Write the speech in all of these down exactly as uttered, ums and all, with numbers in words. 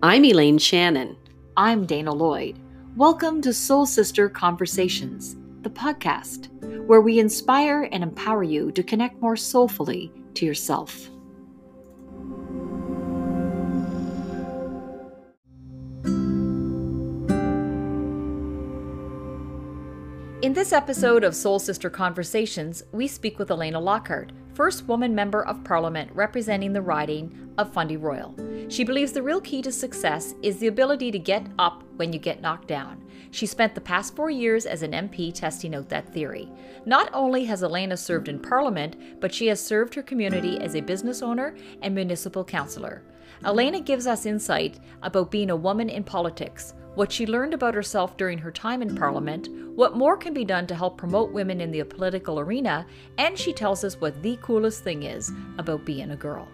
I'm Elaine Shannon. I'm Dana Lloyd. Welcome to Soul Sister Conversations, the podcast where we inspire and empower you to connect more soulfully to yourself. In this episode of Soul Sister Conversations, we speak with Elena Lockhart, first woman member of Parliament representing the riding of Fundy Royal. She believes the real key to success is the ability to get up when you get knocked down. She spent the past four years as an M P testing out that theory. Not only has Elena served in Parliament, but she has served her community as a business owner and municipal councillor. Elena gives us insight about being a woman in politics, what she learned about herself during her time in Parliament, what more can be done to help promote women in the political arena, and she tells us what the coolest thing is about being a girl.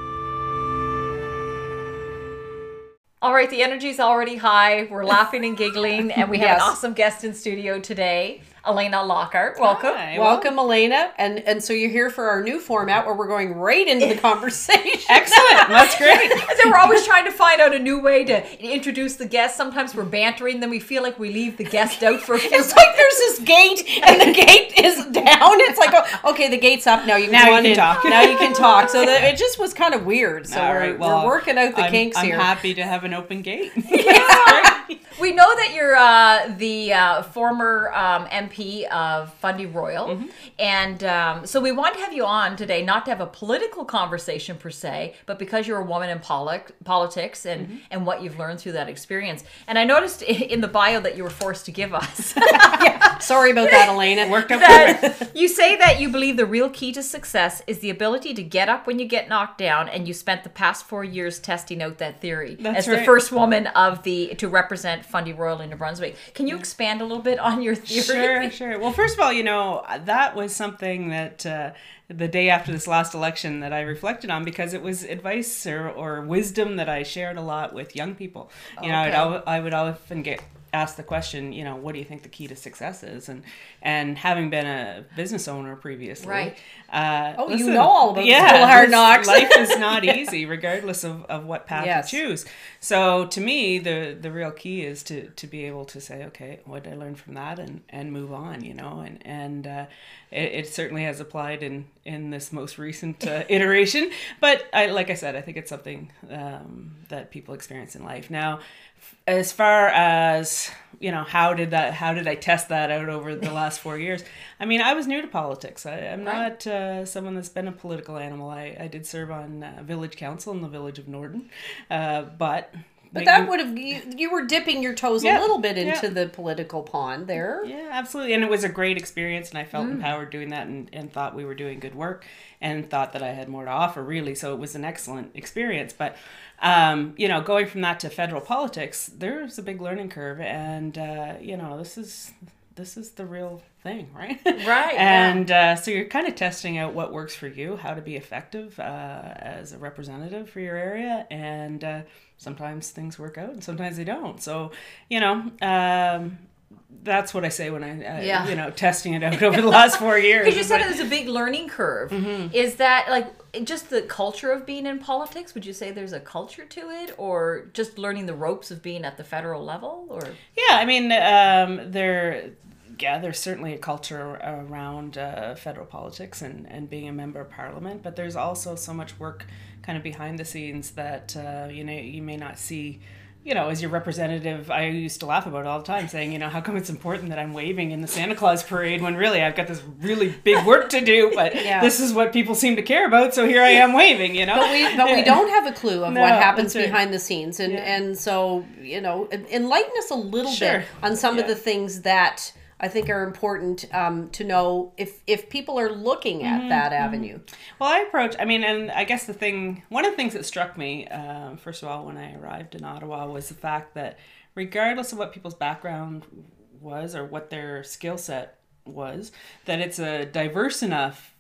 All right, the energy's already high. We're laughing and giggling, and we have yes. an awesome guest in studio today, Elena Lockhart. Welcome. Hi, welcome, well. Elena. And and so you're here for our new format where we're going right into the conversation. Excellent. That's great. So we're always trying to find out a new way to introduce the guest. Sometimes we're bantering, then we feel like we leave the guest out for a few It's like there's this gate, and the gate is down. It's like, oh, okay, the gate's up. Now you can, now go you on can in. talk. Now you can talk. So that, it just was kind of weird. So All we're, right, well, we're working out the I'm, kinks I'm here. I'm happy to have an open gate. Yeah. We know that you're uh, the uh, former um, M P of Fundy Royal, mm-hmm. and um, so we want to have you on today, not to have a political conversation per se, but because you're a woman in poli- politics and, mm-hmm. and what you've learned through that experience. And I noticed in the bio that you were forced to give us. Yeah. Sorry about that, Elena. It worked out that you say that you believe the real key to success is the ability to get up when you get knocked down, and you spent the past four years testing out that theory. That's as right. the first woman of the to represent Fundy Royal in New Brunswick. Can you expand a little bit on your theory? Sure, sure. Well, first of all, you know, that was something that uh, the day after this last election that I reflected on, because it was advice or, or wisdom that I shared a lot with young people. You know, Okay. I'd, I would often get asked the question, you know, what do you think the key to success is? And and having been a business owner previously, Right. Uh, Oh, listen, you know all about yeah, school hard this- knocks. Life is not easy, regardless of, of what path Yes. you choose. So to me, the the real key is to to be able to say, okay, what did I learn from that, and and move on, you know, and and uh, it, it certainly has applied in in this most recent uh, iteration. But I, like I said, I think it's something um, that people experience in life. Now, as far as, you know, how did that, how did I test that out over the last four years? I mean, I was new to politics. I, I'm Right. not uh, someone that's been a political animal. I, I did serve on uh, village council in the village of Norden, uh, but... But that would have, you, you were dipping your toes Yeah, a little bit into yeah. the political pond there. Yeah, absolutely. And it was a great experience, and I felt Mm. empowered doing that, and, and thought we were doing good work, and thought that I had more to offer, really. So it was an excellent experience. But, um, you know, going from that to federal politics, there's a big learning curve. And, uh, you know, this is this is the real thing, right? Right. And uh, so you're kind of testing out what works for you, how to be effective uh, as a representative for your area. And uh, sometimes things work out and sometimes they don't. So, you know, um, that's what I say when I, uh, Yeah. you know, testing it out over the last four years. Because you said But- it was a big learning curve. Mm-hmm. Is that like just the culture of being in politics? Would you say there's a culture to it, or just learning the ropes of being at the federal level? Or Yeah, I mean, um, there, yeah, there's certainly a culture around uh, federal politics and, and being a member of parliament, but there's also so much work kind of behind the scenes that, uh, you know, you may not see. You know, as your representative, I used to laugh about it all the time, saying, you know, how come it's important that I'm waving in the Santa Claus parade when really I've got this really big work to do, but Yeah. this is what people seem to care about, so here I am waving, you know? But we, but we don't have a clue of No, what happens that's right. behind the scenes. And, Yeah. and so, you know, enlighten us a little Sure. bit on some of Yeah. the things that I think are important um, to know if, if people are looking at Mm-hmm, that avenue. Well, I approach, I mean, and I guess the thing, one of the things that struck me, um, first of all, when I arrived in Ottawa, was the fact that regardless of what people's background was or what their skill set was, that it's a diverse enough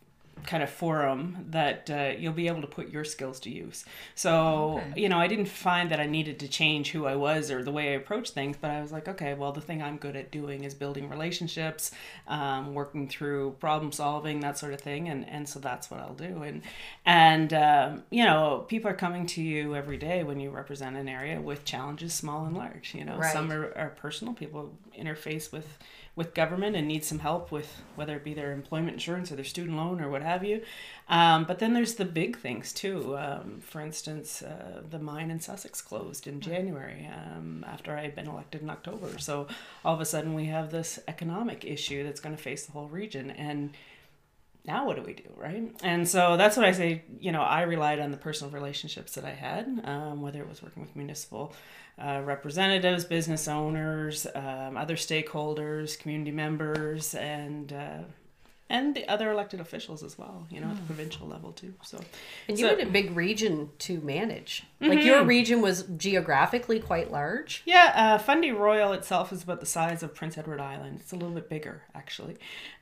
kind of forum that uh, you'll be able to put your skills to use. So, okay. you know, I didn't find that I needed to change who I was or the way I approach things, but I was like, okay, well, the thing I'm good at doing is building relationships, um, working through problem solving, that sort of thing. And, and so that's what I'll do. And, and um, you know, people are coming to you every day when you represent an area with challenges, small and large. You know, right. some are, are personal. People interface with with government and need some help with whether it be their employment insurance or their student loan or what have you. Um, but then there's the big things too. Um, for instance, uh, the mine in Sussex closed in January um, after I had been elected in October. So all of a sudden we have this economic issue that's going to face the whole region. And now what do we do, right? And so that's what I say, you know, I relied on the personal relationships that I had, um, whether it was working with municipal uh, representatives, business owners, um, other stakeholders, community members, and uh, and the other elected officials as well, you know, mm. at the provincial level too. So, and you so, had a big region to manage. Mm-hmm. Like your region was geographically quite large. Yeah, uh, Fundy Royal itself is about the size of Prince Edward Island. It's a little bit bigger, actually.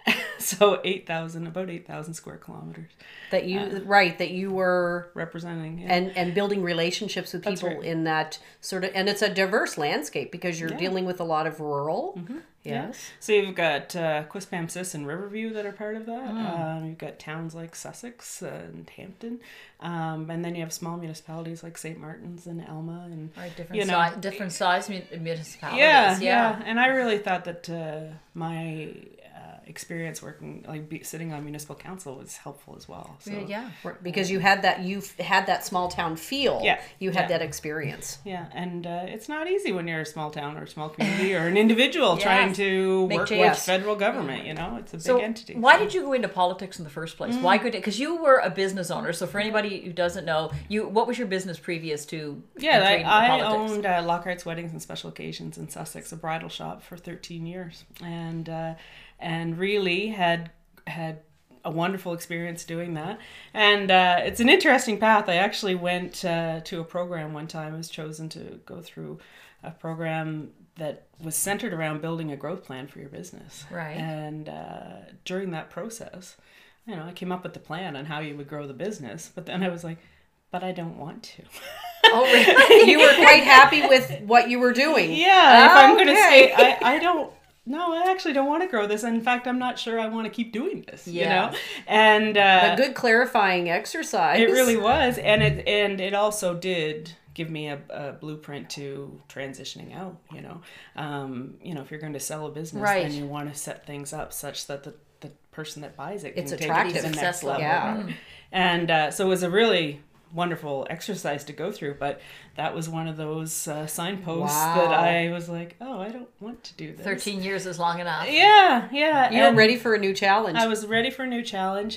So eight thousand, about eight thousand square kilometers. That you, uh, right, that you were representing. Yeah. And, and building relationships with people right. in that sort of, and it's a diverse landscape because you're yeah. dealing with a lot of rural. Mm-hmm. Yes. Yeah. So you've got uh, Quispamsis and Riverview that are part of that. Mm. Um, you've got towns like Sussex and Hampton. Um, and then you have small municipalities like Saint Martin's and Elma. And, right, different, you know, si- different size municipalities. Yeah, yeah, yeah. And I really thought that uh, my... experience working like be, sitting on municipal council was helpful as well. So yeah, because you had that you had that small town feel. Yeah, you had yeah. that experience. Yeah, and uh, it's not easy when you're a small town or a small community or an individual yes. trying to Make work change. with federal government. You know, it's a so big entity. Why so. did you go into politics in the first place? Mm. Why could it? Because you were a business owner. So for anybody who doesn't know, you what was your business previous to? Yeah, I, I owned uh, Lockhart's Weddings and Special Occasions in Sussex, a bridal shop for thirteen years, and. Uh, and really had had a wonderful experience doing that. And uh, it's an interesting path. I actually went uh, to a program one time. I was chosen to go through a program that was centered around building a growth plan for your business. Right. And uh, during that process, you know, I came up with the plan on how you would grow the business. But then I was like, but I don't want to. Oh, really? You were quite happy with what you were doing. Yeah. Oh, if I'm okay. going to say, I, I don't, no, I actually don't want to grow this. In fact, I'm not sure I want to keep doing this, yeah. you know? And uh, a good clarifying exercise. It really was. And it and it also did give me a, a blueprint to transitioning out, you know? Um, you know, if you're going to sell a business, right. then you want to set things up such that the, the person that buys it it's can attractive. take it to the next level. Yeah. Right? And uh, so it was a really wonderful exercise to go through, but that was one of those uh, signposts wow. that I was like, oh, I don't want to do this. thirteen years is long enough. Yeah, yeah. You were ready for a new challenge. I was ready for a new challenge.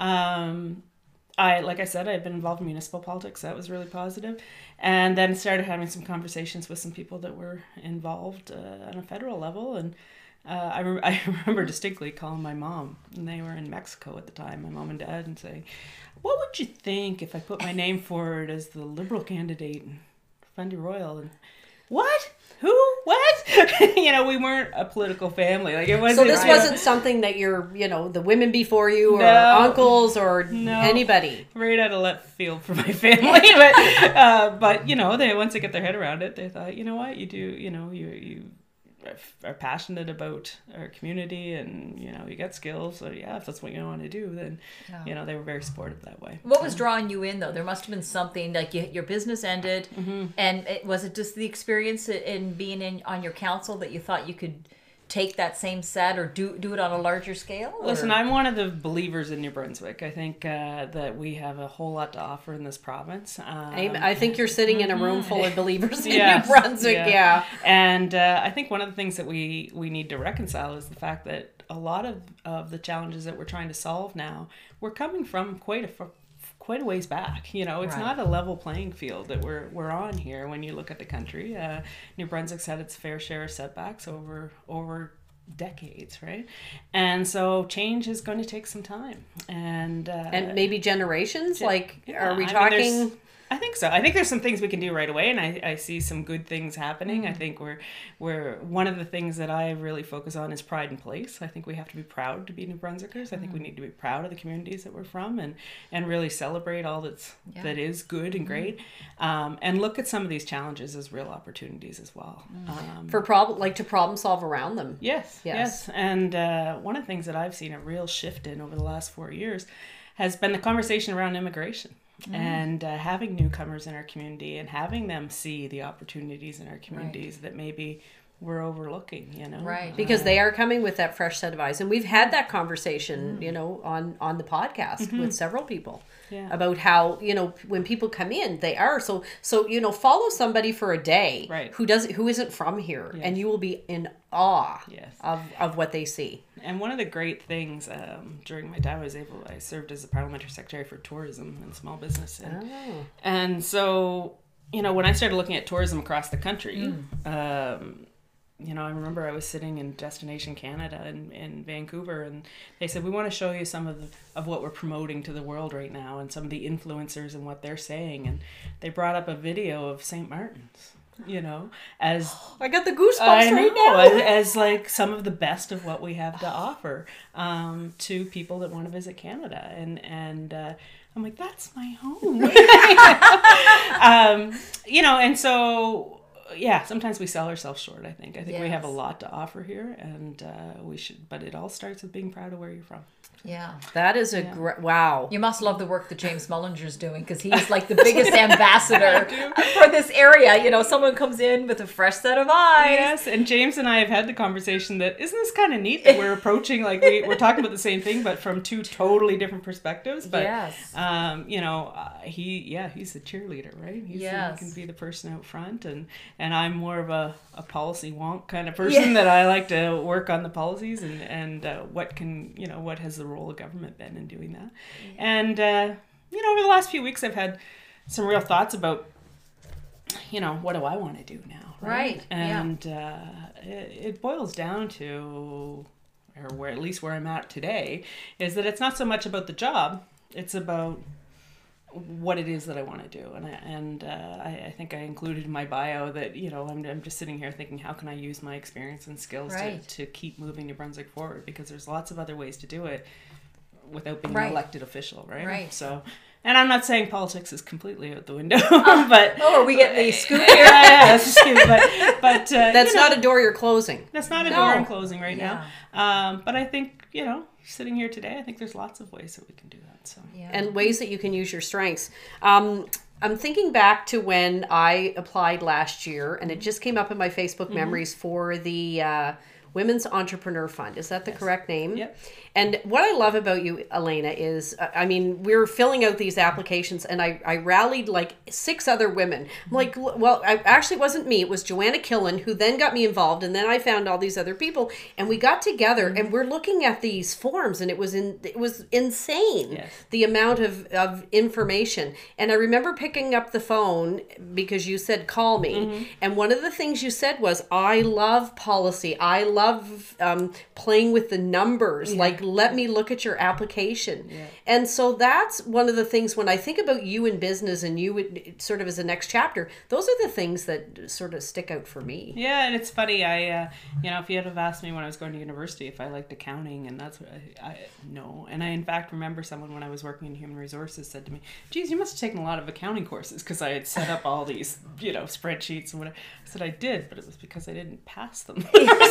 Um, I, like I said, I had been involved in municipal politics. That was really positive. And then started having some conversations with some people that were involved uh, on a federal level. And uh, I, re- I remember distinctly calling my mom, and they were in Mexico at the time, my mom and dad, and saying, what would you think if I put my name forward as the Liberal candidate in Fundy Royal? And what? Who? What? You know, we weren't a political family. Like it wasn't. So this right. wasn't something that your, you know, the women before you or no, uncles or no, anybody. Right out of left field for my family, but uh, but you know, they once they get their head around it, they thought, you know what, you do, you know, you you. are passionate about our community and you know you got skills, so yeah, if that's what you want to do, then yeah. you know they were very supportive that way. What was drawing you in though? There must have been something like you, your business ended, mm-hmm. and it, was it just the experience in being in on your council that you thought you could take that same set or do do it on a larger scale? Or? Listen, I'm one of the believers in New Brunswick. I think uh, that we have a whole lot to offer in this province. Um, I, I think you're sitting in a room full of believers in yes, New Brunswick, yeah. yeah. And uh, I think one of the things that we, we need to reconcile is the fact that a lot of, of the challenges that we're trying to solve now, we're coming from quite a quite a ways back. You know, it's right. not a level playing field that we're we're on here when you look at the country. Uh, New Brunswick's had its fair share of setbacks over over decades, right? And so change is going to take some time. And uh, and maybe generations? Like, yeah, are we I talking... Mean, I think so. I think there's some things we can do right away, and I, I see some good things happening. Mm. I think we're we're one of the things that I really focus on is pride in place. I think we have to be proud to be New Brunswickers. I think mm. we need to be proud of the communities that we're from, and and really celebrate all that's yeah. that is good and great, mm. um, and look at some of these challenges as real opportunities as well. Mm. Um, For problem like to problem solve around them. Yes, yes, yes. And uh, one of the things that I've seen a real shift in over the last four years has been the conversation around immigration. Mm. And uh, having newcomers in our community and having them see the opportunities in our communities right. that maybe we're overlooking, you know, right? Because uh, they are coming with that fresh set of eyes, and we've had that conversation, mm. you know, on on the podcast mm-hmm. with several people yeah. about how, you know, when people come in, they are so so you know, follow somebody for a day right. who doesn't who isn't from here, yes. and you will be in awe yes. of of what they see. And one of the great things um, during my time, I was able, I served as the parliamentary secretary for tourism and small business. And, oh. and so, you know, when I started looking at tourism across the country, mm. um, you know, I remember I was sitting in Destination Canada in, in Vancouver, and they said, we want to show you some of the, of what we're promoting to the world right now and some of the influencers and what they're saying. And they brought up a video of Saint Martin's. You know, as I got the goosebumps I right know, now. as, as like some of the best of what we have to offer um, to people that want to visit Canada, and and uh, I'm like, that's my home. um, you know, and so yeah, sometimes we sell ourselves short. I think I think yes. we have a lot to offer here, and uh, we should. But it all starts with being proud of where you're from. Yeah, that is a yeah. great wow. You must love the work that James Mullinger's doing, because he's like the biggest ambassador for this area. You know, someone comes in with a fresh set of eyes. Yes, and James and I have had the conversation that isn't this kind of neat that we're approaching, like we, we're talking about the same thing, but from two totally different perspectives. But yes. um, you know, uh, he yeah, he's the cheerleader, right? He's yes. he can be the person out front, and and I'm more of a, a policy wonk kind of person yeah. that I like to work on the policies and and uh, what can you know what has the role of government been in doing that. And uh, you know, over the last few weeks I've had some real thoughts about, you know, what do I want to do now, right, right. And yeah. uh, it, it boils down to, or where at least where I'm at today, is that it's not so much about the job, it's about what it is that I want to do. And I, and uh, I, I think I included in my bio that, you know, I'm, I'm just sitting here thinking, how can I use my experience and skills right. to, to keep moving New Brunswick forward? Because there's lots of other ways to do it without being right. an elected official, right? Right. So, and I'm not saying politics is completely out the window, uh, but... Oh, are we getting the scoop here? yeah, yeah, that's a scoop, but... but uh, that's you know, not a door you're closing. That's not a no. door I'm closing right yeah. now. Um, but I think, you know, sitting here today, I think there's lots of ways that we can do that. So yeah. And ways that you can use your strengths. Um, I'm thinking back to when I applied last year, and it just came up in my Facebook mm-hmm. memories for the uh, Women's Entrepreneur Fund. Is that the yes. correct name? Yep. And what I love about you, Elena, is, uh, I mean, we were filling out these applications, and I, I rallied like six other women. I'm like, well, I, actually, it wasn't me. It was Joanna Killen, who then got me involved, and then I found all these other people, and we got together, and we're looking at these forms, and it was in, it was insane, yes. the amount of, of information. And I remember picking up the phone because you said, call me. Mm-hmm. And one of the things you said was, I love policy. I love um, playing with the numbers. Yeah. Like, let me look at your application. Yeah. And so that's one of the things when I think about you in business and you would, sort of as a next chapter, those are the things that sort of stick out for me. Yeah, and it's funny. I, uh, you know, if you had have asked me when I was going to university if I liked accounting, and that's what I, I no. And I, in fact, remember someone when I was working in human resources said to me, geez, you must have taken a lot of accounting courses, because I had set up all these, you know, spreadsheets and whatever. I said I did, but it was because I didn't pass them.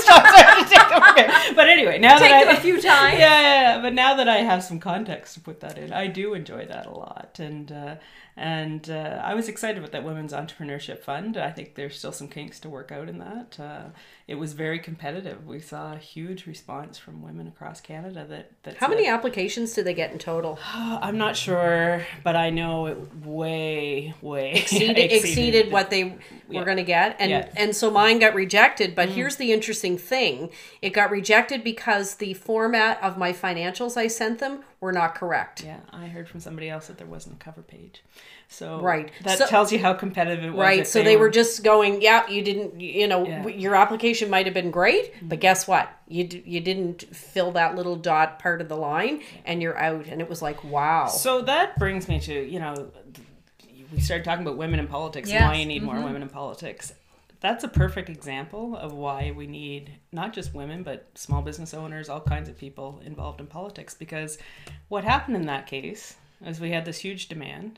But anyway, now Take that them I, a few times. Yeah, yeah, yeah, but now that I have some context to put that in, I do enjoy that a lot. And uh, and uh, I was excited about that Women's Entrepreneurship Fund. I think there's still some kinks to work out in that. Uh, it was very competitive. We saw a huge response from women across Canada. That, that How said, many applications did they get in total? I'm not sure, but I know it way, way exceeded, exceeded, exceeded what they were yeah. going to get. And yeah. and so mine got rejected. But mm. here's the interesting thing. It got rejected because the format of my financials I sent them were not correct. Yeah, I heard from somebody else that there wasn't a cover page. So right. that so, tells you how competitive it was. Right. So they were, were just going, yeah, you didn't, you know, yeah. your application might have been great, mm-hmm. but guess what? You d- you didn't fill that little dot part of the line, and you're out. And it was like, wow. So that brings me to, you know, we started talking about women in politics Yes. and why you need Mm-hmm. more women in politics. That's a perfect example of why we need not just women, but small business owners, all kinds of people involved in politics. Because what happened in that case is we had this huge demand,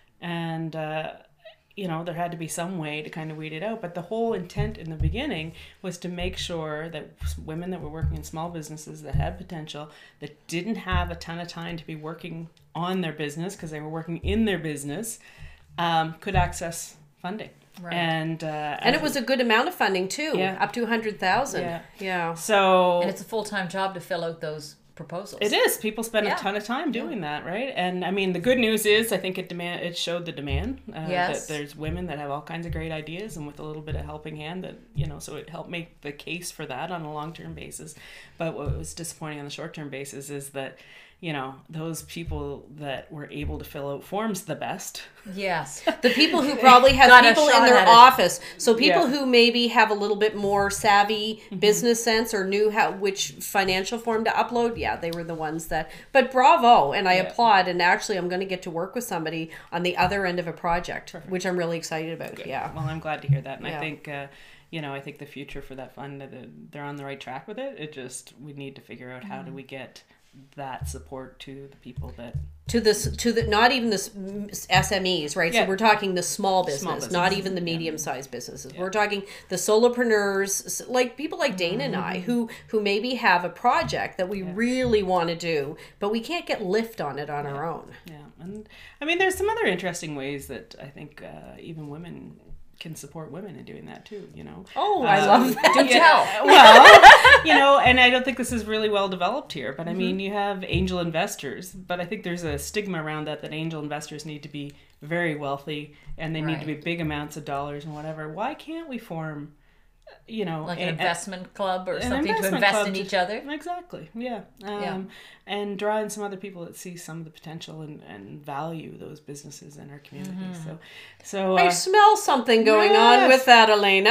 and uh, you know, there had to be some way to kind of weed it out. But the whole intent in the beginning was to make sure that women that were working in small businesses that had potential, that didn't have a ton of time to be working on their business because they were working in their business, um, could access funding. Right. And uh, And it was a good amount of funding too, Yeah. up to one hundred thousand. Yeah. Yeah. so And it's a full-time job to fill out those proposals. it is. People spend Yeah. a ton of time doing that, right? And I mean, the good news is, I think it demand it showed the demand. Uh, Yes. That there's women that have all kinds of great ideas, and with a little bit of helping hand, that you know, so it helped make the case for that on a long term basis. But what was disappointing on the short term basis is that, you know, those people that were able to fill out forms the best. Yes. The people who probably have Got a people in shot their at it. office. So people Yeah. who maybe have a little bit more savvy business sense or knew how which financial form to upload. Yeah, they were the ones that. But bravo, and I Yeah. applaud. And actually, I'm going to get to work with somebody on the other end of a project, which I'm really excited about. Yeah. Well, I'm glad to hear that, and Yeah. I think. Uh, you know, I think the future for that fund, uh, they're on the right track with it. It just, we need to figure out how do we get that support to the people that To this, to the not even the S M Es, right? Yeah. So we're talking the small business, Small not businesses, even the yeah. medium-sized businesses. We're talking the solopreneurs, s- like people like Dana and I, who who maybe have a project that we really want to do, but we can't get lift on it on our own. Yeah, and I mean, there's some other interesting ways that I think uh, even women can support women in doing that too. You know. Oh, I Um, love that. Do tell. Well, you know, and I don't think this is really well developed here, but I Mm-hmm. mean, you have angel investors, but I think there's a stigma around that that angel investors need to be very wealthy and they need to be Right. big amounts of dollars and whatever. Why can't we form, you know, Like a- an a- investment club or an something to investment invest club in to- each other? Exactly. Yeah. Um, Yeah. And draw in some other people that see some of the potential and, and value those businesses in our community. Mm-hmm. So, so I uh, smell something going on Yes. with that, Elena.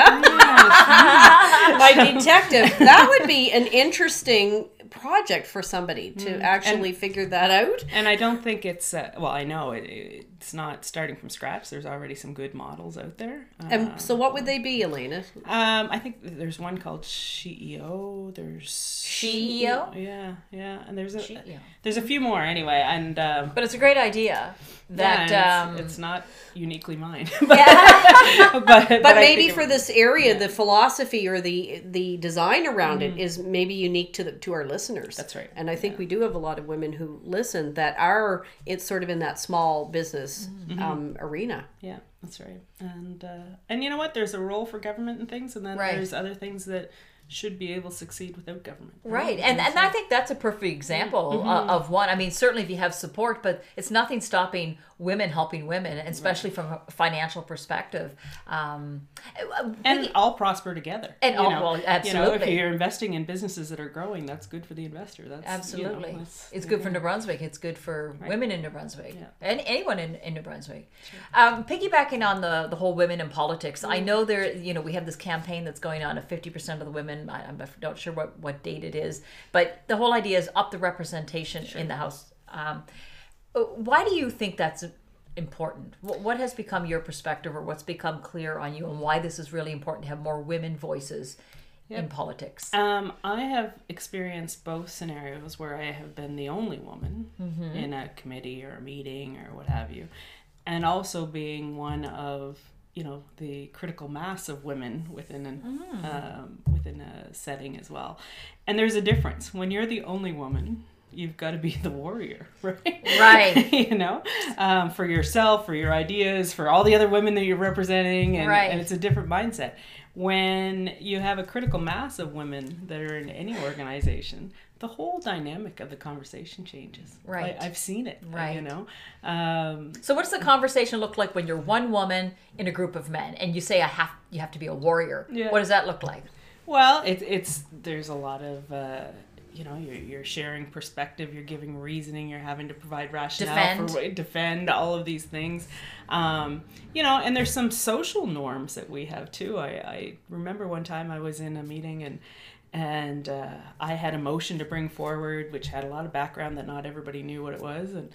My detective. That would be an interesting project for somebody to actually figure that out. and I don't think it's uh, well. I know it, it's not starting from scratch. There's already some good models out there. And Uh, so, what would they be, Elena? um, I think there's one called C E O. There's C E O? Yeah, yeah. And there's a C E O. there's a few more anyway. And um, But it's a great idea that yeah, and um, it's, it's not uniquely mine. but, but, but, But I maybe think for it- this area, the philosophy or the the design around Mm-hmm. it is maybe unique to the to our listeners. That's right. And I think we do have a lot of women who listen that are it's sort of in that small business Mm-hmm. um, arena. Yeah, that's right. And uh, and you know what? There's a role for government and things, and then Right. there's other things that should be able to succeed without government. Right, and and I think that's a perfect example uh, of one. I mean, certainly if you have support, but it's nothing stopping women helping women, and especially from a financial perspective. Um, And all prosper together. And you all- know. well, You know, absolutely. if you're investing in businesses that are growing, that's good for the investor. That's Absolutely. You know, that's, it's good for New Brunswick. It's good for women in New Brunswick. Yeah. And anyone in, in New Brunswick. Um, piggybacking on the, the whole women in politics, I know there, you know, we have this campaign that's going on of fifty percent of the women. I, I'm not sure what, what date it is, but the whole idea is up the representation in the House. Um, why do you think that's important? What, what has become your perspective, or what's become clear on you, and why this is really important to have more women voices in politics? Um, I have experienced both scenarios where I have been the only woman Mm-hmm. in a committee or a meeting or what have you, and also being one of you know the critical mass of women within an Mm. um, within a setting as well. And there's a difference when you're the only woman. You've got to be the warrior, right? Right. you know, um, for yourself, for your ideas, for all the other women that you're representing, and, Right. and it's a different mindset. When you have a critical mass of women that are in any organization, the whole dynamic of the conversation changes. Right. I, I've seen it. Right. You know, um, So what does the conversation look like when you're one woman in a group of men and you say I have you have to be a warrior? Yeah. What does that look like? well, it's it's there's a lot of. Uh, you know, you're, you're sharing perspective, you're giving reasoning, you're having to provide rationale Defend. for defend all of these things. Um, you know, and there's some social norms that we have too. I, I remember one time I was in a meeting and and uh, I had a motion to bring forward, which had a lot of background that not everybody knew what it was, and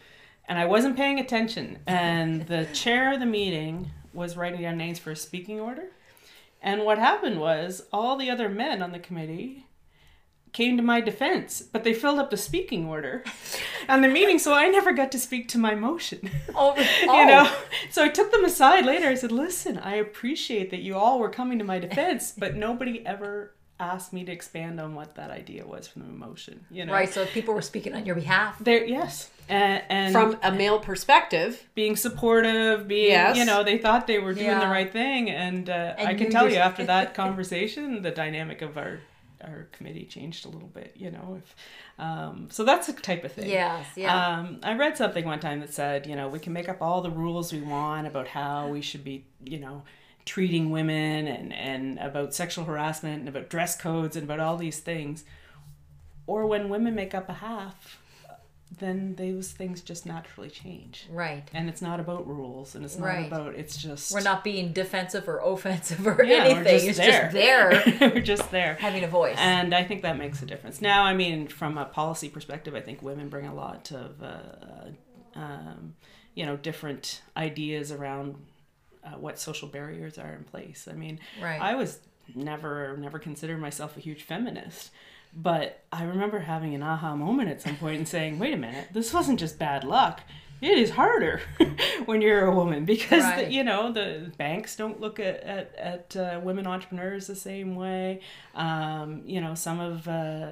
and I wasn't paying attention. And the chair of the meeting was writing down names for a speaking order. And what happened was all the other men on the committee came to my defense, but they filled up the speaking order on the meeting, so I never got to speak to my motion. Oh, you know, so I took them aside later. I said, "Listen, I appreciate that you all were coming to my defense, but nobody ever asked me to expand on what that idea was from the motion." You know, right? So people were speaking on your behalf. There, yes, and, and from a male perspective, being supportive, being yes. you know, they thought they were doing Yeah. the right thing, and, uh, And I can you tell just- you after that conversation, the dynamic of our. our committee changed a little bit, you know, if, um, so that's the type of thing. Yes, yeah. Um, I read something one time that said, you know, we can make up all the rules we want about how we should be, you know, treating women and, and about sexual harassment and about dress codes and about all these things. Or when women make up a half, then those things just naturally change. Right. And it's not about rules, and it's not Right. about, it's just... We're not being defensive or offensive or Yeah, anything. we're just it's there. just there we're just there. having a voice. And I think that makes a difference. Now, I mean, from a policy perspective, I think women bring a lot of, uh, um, you know, different ideas around uh, what social barriers are in place. I mean, Right. I was never, never considered myself a huge feminist. But I remember having an aha moment at some point and saying, wait a minute, this wasn't just bad luck. It is harder when you're a woman because, Right. the, you know, the banks don't look at, at, at uh, women entrepreneurs the same way. Um, you know, some of uh,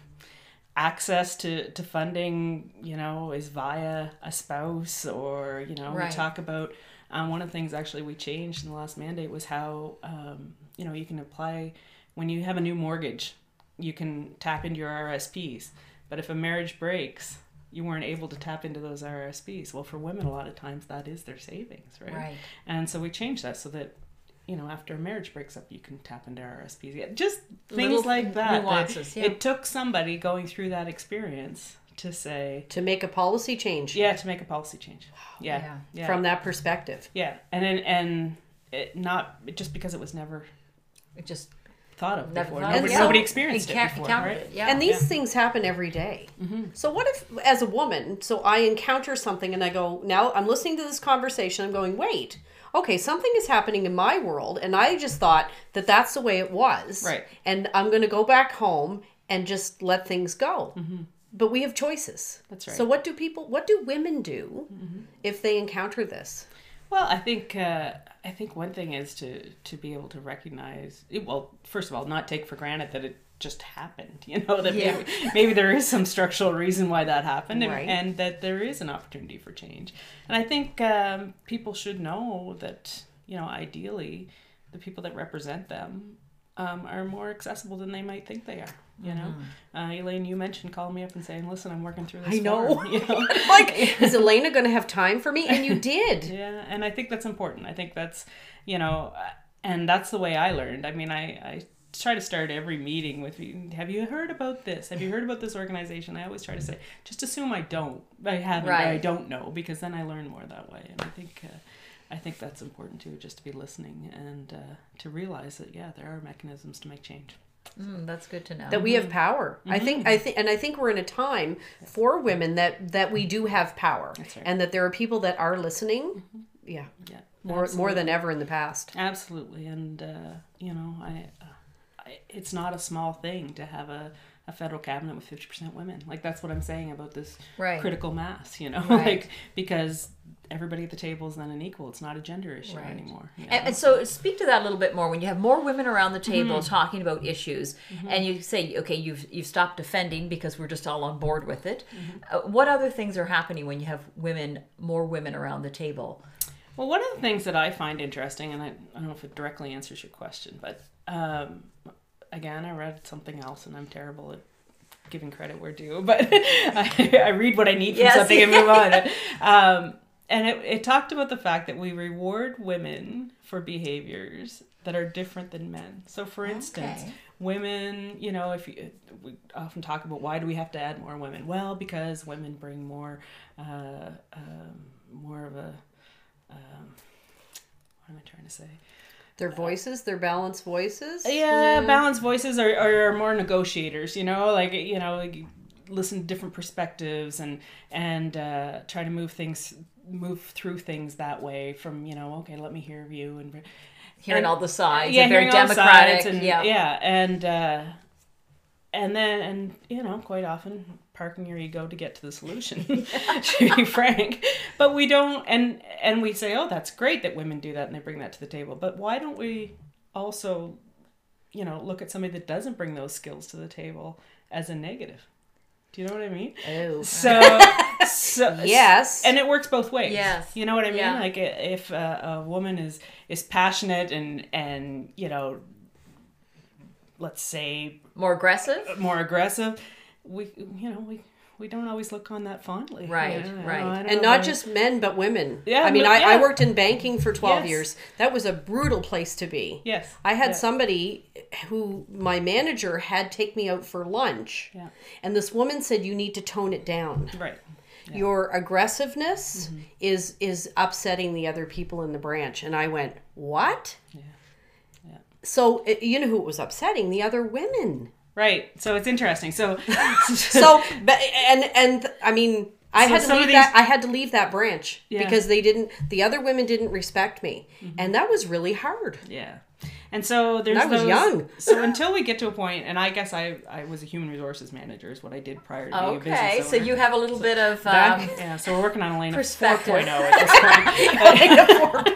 access to, to funding, you know, is via a spouse or, you know, Right. we talk about, um, one of the things actually we changed in the last mandate was how, um, you know, you can apply when you have a new mortgage. You can tap into your R S Ps. But if a marriage breaks, you weren't able to tap into those R S Ps. Well, for women, a lot of times that is their savings, right? Right. And so we changed that so that, you know, after a marriage breaks up, you can tap into R S Ps. Yeah, just things Little like that. nuances, that yeah. It took somebody going through that experience to say, to make a policy change. yeah, to make a policy change. Yeah. Yeah. yeah. From that perspective. Yeah. And then, and it not just because it was never It just thought of never before. thought Nobody, of it. nobody Yeah. experienced it Enca- before, encountered right? it, yeah. And these Yeah. things happen every day. Mm-hmm. So what if, as a woman, so I encounter something and I go, now I'm listening to this conversation, I'm going, wait, okay, something is happening in my world, and I just thought that that's the way it was. Right. And I'm going to go back home and just let things go. Mm-hmm. But we have choices. That's right. So what do people, what do women do Mm-hmm. if they encounter this? Well, I think uh, I think one thing is to to be able to recognize. Well, first of all, not take for granted that it just happened. You know that Yeah. maybe, maybe there is some structural reason why that happened, and, Right. and that there is an opportunity for change. And I think um, people should know that, you know, ideally, the people that represent them um, are more accessible than they might think they are. You know, uh, Elaine, you mentioned calling me up and saying, "Listen, I'm working through this." I know. form," you know? Like, is Elena going to have time for me? And you did. Yeah, and I think that's important. I think that's, you know, uh, and that's the way I learned. I mean, I, I try to start every meeting with, have you heard about this? Have you heard about this organization? I always try to say, just assume I don't. I haven't, or I Right. don't know, because then I learn more that way. And I think, uh, I think that's important too, just to be listening and uh, to realize that, yeah, there are mechanisms to make change. Mm, that's good to know. That we have power. I think I think and I think we're in a time for women that that we do have power. That's right. And that there are people that are listening. Yeah. Yeah, More more than ever in the past. Absolutely, and uh, you know, I, uh, I, it's not a small thing to have a, a federal cabinet with fifty percent women. Like, that's what I'm saying about this Right. critical mass. You know, Right. like, because everybody at the table is then an equal. It's not a gender issue Right. anymore. you know? And, and so speak to that a little bit more. When you have more women around the table Mm-hmm. talking about issues, and you say, okay, you've you've stopped defending because we're just all on board with it. Mm-hmm. Uh, what other things are happening when you have women, more women around the table? Well, one of the things that I find interesting, and I, I don't know if it directly answers your question, but um, again, I read something else, and I'm terrible at giving credit where due, but I, I read what I need from Yes. something and move on. Um, and it, it talked about the fact that we reward women for behaviors that are different than men. So, for instance, Okay. women, you know, if you, we often talk about why do we have to add more women? Well, because women bring more, uh, um, more of a, um, what am I trying to say? Their voices, their balanced voices. Yeah, balanced voices are, are, are more negotiators, you know, like, you know, like listen to different perspectives and and uh, try to move things move through things that way from, you know, okay, let me hear a view and hearing and, all the sides, yeah, and very hearing all the democratic, sides and, yeah, yeah, and uh, and then and you know, quite often parking your ego to get to the solution, to be frank. But we don't, and and we say, oh, that's great that women do that and they bring that to the table. But why don't we also, you know, look at somebody that doesn't bring those skills to the table as a negative? Do you know what I mean? Oh. So, so yes. And it works both ways. Yes. You know what I mean? Yeah. Like if a, a woman is, is passionate and, and, you know, let's say more aggressive, more aggressive, we, you know, we, we don't always look on that fondly. Right, you know? right. I don't And know not if I- just men, but women. Yeah, I mean, but- I, I yeah. worked in banking for twelve Yes. years. That was a brutal place to be. Yes. I had Yeah. somebody who my manager had take me out for lunch. Yeah. And this woman said, you need to tone it down. Right. Yeah. Your aggressiveness Mm-hmm. is is upsetting the other people in the branch. And I went, what? Yeah. Yeah. So, it, you know who it was upsetting? The other women. Right. So it's interesting. So, So, but, and, and I mean, I So had to some of leave these- that. I had to leave that branch Yeah. because they didn't. The other women didn't respect me, Mm-hmm. and that was really hard. yeah. And so there's And I was those, young. So until we get to a point, and I guess I, I was a human resources manager is what I did prior to being a okay. business So owner. you have a little bit of um, Back- Yeah, so we're working on Elena Perspective. four point oh at this point.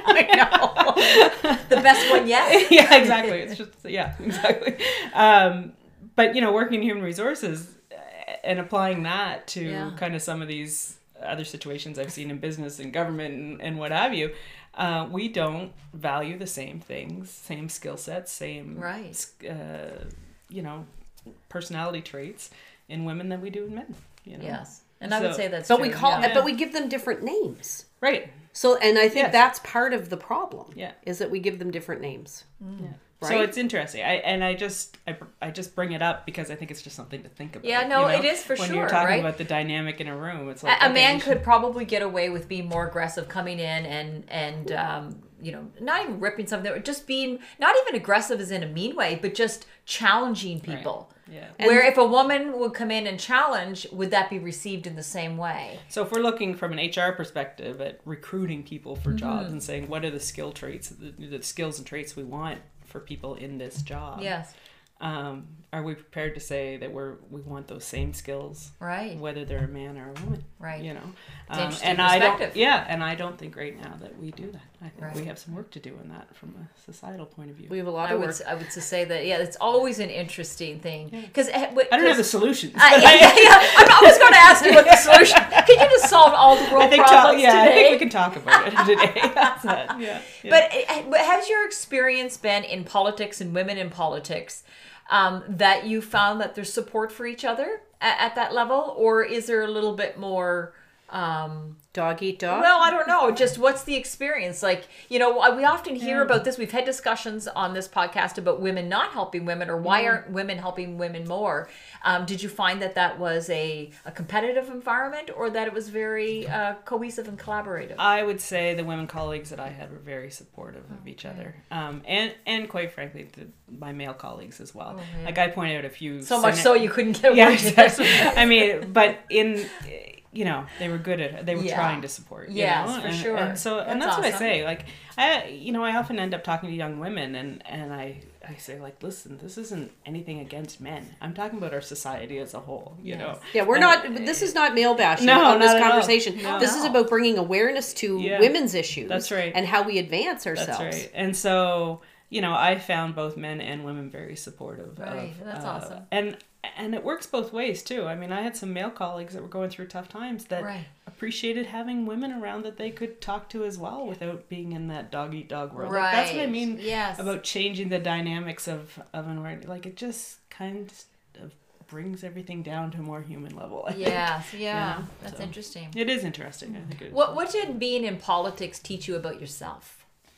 the best one yet. Yeah, exactly. It's just, yeah, exactly. Um, but, you know, working in human resources and applying that to Yeah. kind of some of these other situations I've seen in business and government and, and what have you, uh, we don't value the same things, same skill sets, same, Right. uh, you know, personality traits in women than we do in men. You know? Yes, and I would So- say that's But true. we call, yeah. but we give them different names. Right. So, and I think Yes. that's part of the problem. Yeah. Is that we give them different names. Yeah. Right? So it's interesting. I and I just I, I just bring it up because I think it's just something to think about. Yeah, no, you know? it is for when sure, you're talking right? about the dynamic in a room, it's A- like a okay, man we could should- probably get away with being more aggressive, coming in and and um, you know, not even ripping something, or just being not even aggressive as in a mean way, but just challenging people. Yeah. Where if a woman would come in and challenge, would that be received in the same way? So if we're looking from an H R perspective at recruiting people for Mm-hmm. jobs and saying what are the skill traits, the, the skills and traits we want for people in this job, Yes, um, are we prepared to say that we're we want those same skills, right, whether they're a man or a woman? right. You know, It's um, interesting and I don't, perspective. yeah, and I don't think right now that we do that. I think Right. we have some work to do in that from a societal point of view. We have a lot I of would work. I would say that yeah, it's always an interesting thing because I don't have the solutions. I, yeah, yeah, yeah. I'm, I was going to ask you what the solution. Can you just solve all the world I think problems talk, yeah, today? I think we can talk about it today. That's it. Yeah, yeah. But uh, but has your experience been in politics and women in politics um, that you found that there's support for each other at, at that level, or is there a little bit more? Um, Dog eat dog. well, I don't know. Just what's the experience like? You know, we often hear about this. We've had discussions on this podcast about women not helping women, or why aren't women helping women more? Um, did you find that that was a, a competitive environment, or that it was very uh, cohesive and collaborative? I would say the women colleagues that I had were very supportive of each other, um, and and quite frankly, the, my male colleagues as well. Oh, yeah. Like I pointed out a few. So much Senate- so you couldn't get a Yeah, word in. exactly. I mean, but in. You know, they were good at it. They were Yeah. trying to support. You Yes, know? for and, sure. And so, and That's that's what I awesome. say. Like, I, you know, I often end up talking to young women, and and I, I say like, listen, this isn't anything against men. I'm talking about our society as a whole. You Yes. know. Yeah, we're And- not. This is not male bashing No, on this not at all. conversation. No. This is No. about bringing awareness to Yeah. women's issues. That's right. And how we advance ourselves. That's right. And so, you know, I found both men and women very supportive. Right, Of, that's uh, awesome. And and it works both ways too. I mean, I had some male colleagues that were going through tough times that Right. appreciated having women around that they could talk to as well without being in that dog eat dog world. Like, that's what I Right. mean Yes. about changing the dynamics of of an org. Like it just kind of brings everything down to a more human level. I think. Yes, yeah, Yeah, that's so. interesting. It is interesting. I think it is. What what did being in politics teach you about yourself?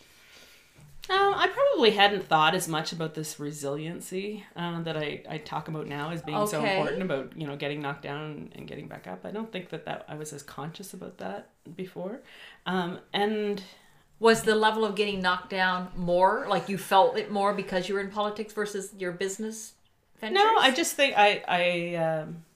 Um, I probably hadn't thought as much about this resiliency uh, that I, I talk about now as being so Okay. important about, you know, getting knocked down and getting back up. I don't think that, that I was as conscious about that before. Um, and Was the level of getting knocked down more, like you felt it more because you were in politics versus your business ventures? no, I just think I, I, um,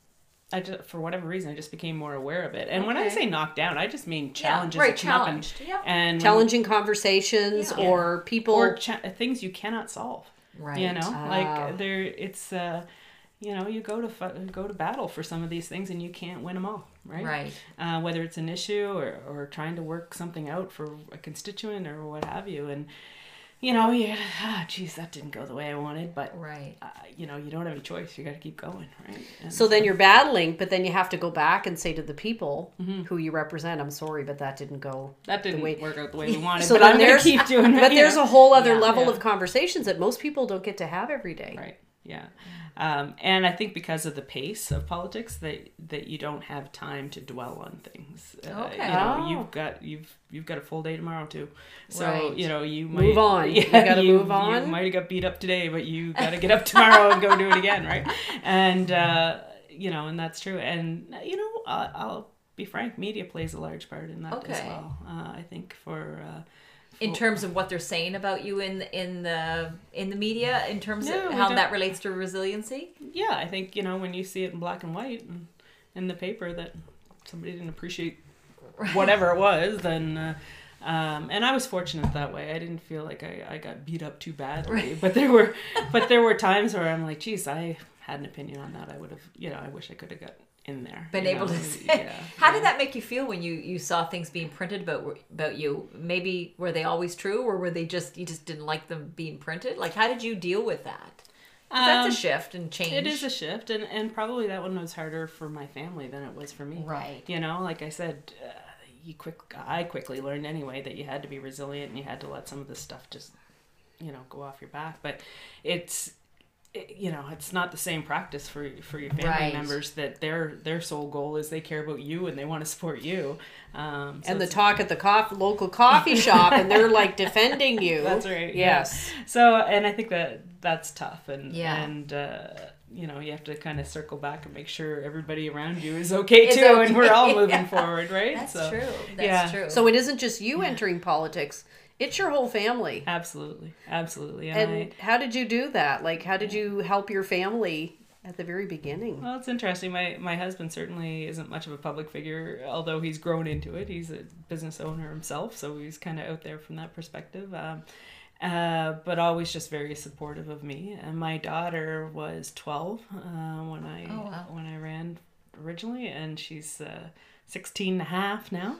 I just, for whatever reason, I just became more aware of it. And okay. when I say knocked down, I just mean challenges. Yeah, right, challenged. And, yeah. and challenging when, conversations yeah. or people or cha- things you cannot solve. Right. You know, Oh. like there, it's. Uh, You know, you go to go to battle for some of these things, and you can't win them all, right? Right. Uh, whether it's an issue or, or trying to work something out for a constituent or what have you, and you know, you ah, geez, that didn't go the way I wanted, but right. Uh, you know, you don't have any choice. You got to keep going, right? And so then you're battling, but then you have to go back and say to the people mm-hmm. who you represent, "I'm sorry, but that didn't go. That didn't the way... work out the way we wanted." So but then I'm going there's to keep doing it. But there's know? a whole other yeah, level yeah. of conversations that most people don't get to have every day. Right. Yeah. Um, and I think because of the pace of politics that that you don't have time to dwell on things. Uh, okay. You know, Oh. you've got you've you've got a full day tomorrow too. So, Right. you know, you might Move on. Yeah, You gotta you, move on. You might have got beat up today, but you got to get up tomorrow and go do it again, right? And uh, you know, and that's true. And you know, uh, I'll be frank, media plays a large part in that Okay. as well. Uh, I think for uh, in terms of what they're saying about you in in the in the media, in terms Yeah, of we how don't- that relates to resiliency. yeah, I think, you know, when you see it in black and white and in the paper that somebody didn't appreciate whatever it was, then, uh, um, and I was fortunate that way. I didn't feel like I, I got beat up too badly, Right. but there were, but there were times where I'm like, geez, I had an opinion on that. I would have, you know, I wish I could have got in there. Been you able know? to say. Yeah, How yeah. did that make you feel when you, you saw things being printed about about you? Maybe were they always true, or were they just you just didn't like them being printed? Like, how did you deal with that? 'Cause Um, that's a shift and change. It is a shift, and, and probably that one was harder for my family than it was for me. Right. You know, like I said, uh, you quick. I quickly learned anyway that you had to be resilient and you had to let some of this stuff just, you know, go off your back. But it's, it, you know, it's not the same practice for for your family Right. members that their their sole goal is they care about you and they want to support you. Um, so And the it's- talk at the coffee, local coffee shop, and they're like defending you. That's right. Yes. Yeah. So, and I think that that's tough, and Yeah. and uh, you know, you have to kind of circle back and make sure everybody around you is okay It's too, okay. and we're all moving Yeah. forward, right? That's so, true. That's yeah. true. So it isn't just you entering politics; it's your whole family. Absolutely, absolutely. And, And I, how did you do that? Like, how did you help your family at the very beginning? well, it's interesting. My my husband certainly isn't much of a public figure, although he's grown into it. He's a business owner himself, so he's kind of out there from that perspective. Um, uh, but always just very supportive of me. And my daughter was twelve uh, when I Oh, wow. when I ran originally, and she's uh, sixteen and a half now.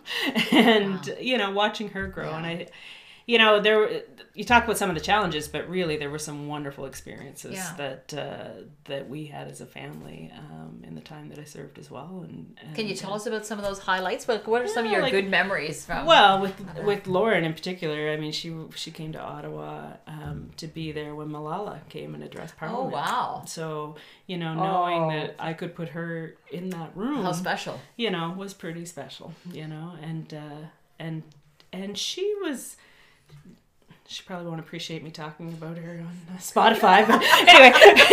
And Wow. you know, watching her grow, Yeah. and I. You know, there were- you talk about some of the challenges, but really there were some wonderful experiences Yeah. that uh, that we had as a family um, in the time that I served as well. And, and Can you tell us about some of those highlights? What What are some of Yeah, your like- good memories from? Well, with with Lauren in particular, I mean, she she came to Ottawa um, to be there when Malala came and addressed oh Parliament. wow, So you know, knowing Oh. that I could put her in that room, how special! you know, was pretty special. You know, and uh, and and she was. She probably won't appreciate me talking about her on Spotify, but anyway,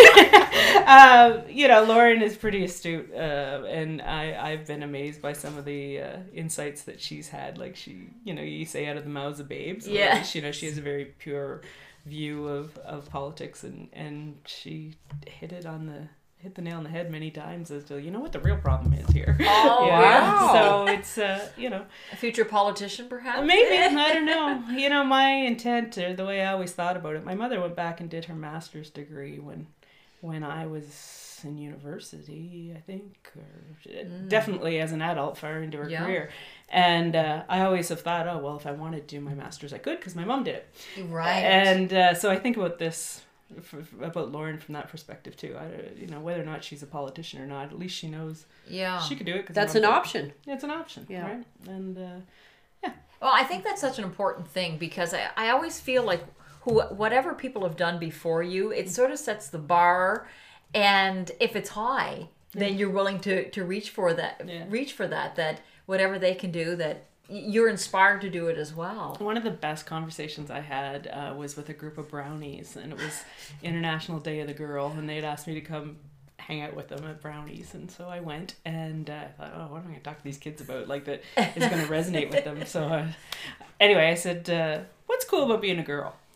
uh, you know, Lauren is pretty astute, uh, and I, I've been amazed by some of the uh, insights that she's had. Like she, you know, you say out of the mouths of babes. Yeah. You know, she has a very pure view of, of politics, and, and she hit it on the hit the nail on the head many times as to, you know what the real problem is here. Oh, wow. So it's, uh, you know, A future politician, perhaps? maybe, I don't know. You know, my intent, or the way I always thought about it, my mother went back and did her master's degree when when I was in university, I think, or definitely as an adult, far into her Yeah. career. And uh, I always have thought, oh, well, if I wanted to do my master's, I could, because my mom did it. Right. And uh, so I think about this, f- f- about Lauren from that perspective, too. I, you know, whether or not she's a politician or not, at least she knows yeah. she could do it. 'Cause That's her an mom did it. option. Yeah, it's an option, Yeah. right? And... Uh, Well, I think that's such an important thing because I, I always feel like who whatever people have done before you, it sort of sets the bar, and if it's high, then you're willing to, to reach for that, Yeah. reach for that. That whatever they can do, that y- you're inspired to do it as well. One of the best conversations I had uh, was with a group of brownies, and it was International Day of the Girl, and they'd asked me to come hang out with them at Brownies, and so I went, and uh, I thought, oh, what am I going to talk to these kids about, like, that is going to resonate with them? So uh, anyway, I said, uh, what's cool about being a girl?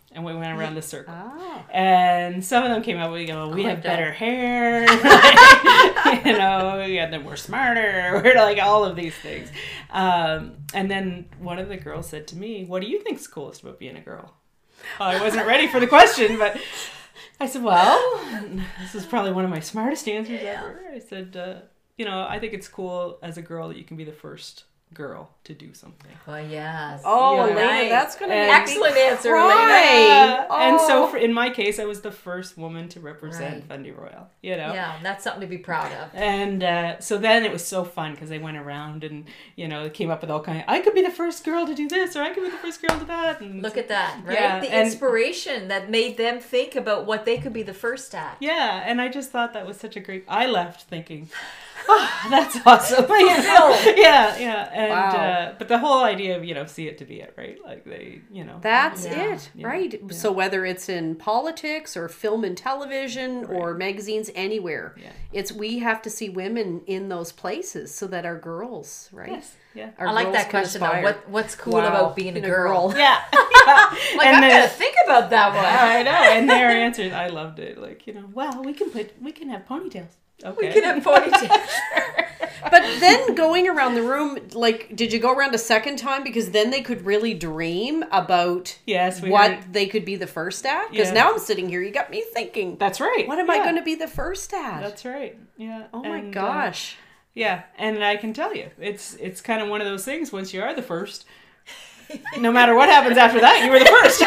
And we went around the circle. Oh. And some of them came up, we go, we I have like better hair. You know, yeah, then we're smarter. We're like all of these things. Um, and then one of the girls said to me, what do you think's coolest about being a girl? Well, I wasn't ready for the question, but I said, well, this is probably one of my smartest answers Yeah. ever. I said, uh, you know, I think it's cool as a girl that you can be the first girl to do something. Oh, yes. Oh, Yeah. Elena, Nice. that's going to And- be Excellent answer, cry. Elena. Oh. And so for, in my case, I was the first woman to represent Right. Fundy Royal, you know? Yeah, that's something to be proud of. And uh, so then it was so fun because they went around and, you know, came up with all kind of, I could be the first girl to do this or I could be the first girl to that. And Look at that, right? Yeah, the and- inspiration that made them think about what they could be the first at. Yeah, and I just thought that was such a great, I left thinking, oh, that's awesome. You know? Yeah, yeah. And, Wow. uh, but the whole idea of, you know, see it to be it, right? Like they, you know. That's Yeah. it, Yeah. right? Yeah. So whether it's in politics or film and television or magazines, anywhere, Yeah. it's we have to see women in those places so that our girls, right? Yes, yeah. Our I like girls that can question though. aspire. What what's cool Wow. about being a Being a girl? girl. Yeah. Like, And I'm then- gonna think about that one. I know, and their answers, I loved it. Like, you know, well, we can put, we can have ponytails. Okay. We can have ponytails. But then going around the room, like, did you go around a second time? Because then they could really dream about Yes, we what heard- they could be the first at. Because Yeah. now I'm sitting here, you got me thinking, That's right. what am I Yeah. going to be the first at? That's right. Yeah. oh my And, uh, gosh. yeah, and I can tell you, it's it's kind of one of those things. Once you are the first, no matter what happens after that, you were the first.